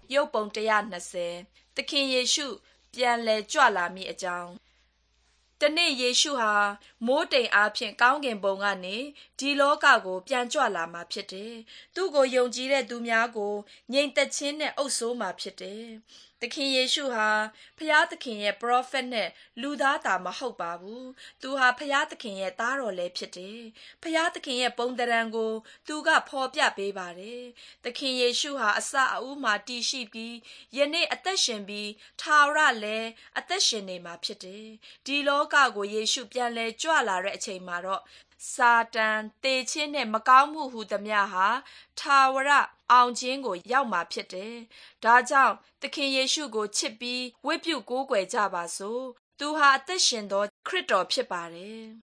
ရုပ်ပုံ120သခင်ယေရှုပြန်လည်ကြွလာမည့်အကြောင်းတနေ့ယေရှုဟာမိုးတိမ်အားဖြင့်ကောင်းကင်ဘုံကနေဒီလောကကိုပြန်ကြွလာမှာဖြစ်တယ်။သူ့ကိုယုံကြည်တဲ့သူများကိုငြိမ်သက်ခြင်းနဲ့အုပ်စိုးမှာဖြစ်တယ်။သခင်ယေရှုဟာဖျားသခင်ရဲ့ပရောဖက်နဲ့လူသားသာမဟုတ်ပါဘူး။သူဟာဖျားသခင်ရဲ့သားတော်လည်းဖြစ်တယ်။ဖျားသခင်ရဲ့ပုံသဏ္ဍာန်ကိုသူကဖော်ပြပေးပါတယ်။သခင်ယေရှုဟာအစအဦးမှာတည်ရှိပြီးယနေ့အသက်ရှင်ပြီးထာဝရလည်းအသက်ရှင်နေမှာဖြစ်တယ်။ဒီလောကကိုယေရှုပြန်လဲကြွလာတဲ့အချိန်မှာတော့စာတန်သေခြင်းနဲ့မကောင်းမှုဟူသမျှဟာထာဝရအောင်ခြင်းကိုရောက်မှာဖြစ်တယ်။ဒါကြောင့်သခင်ယေရှုကိုချစ်ပြီးဝတ်ပြုကိုးကွယ်ကြပါစို့။သူဟာအသက်ရှင်သောခရစ်တော်ဖြစ်ပါတယ်။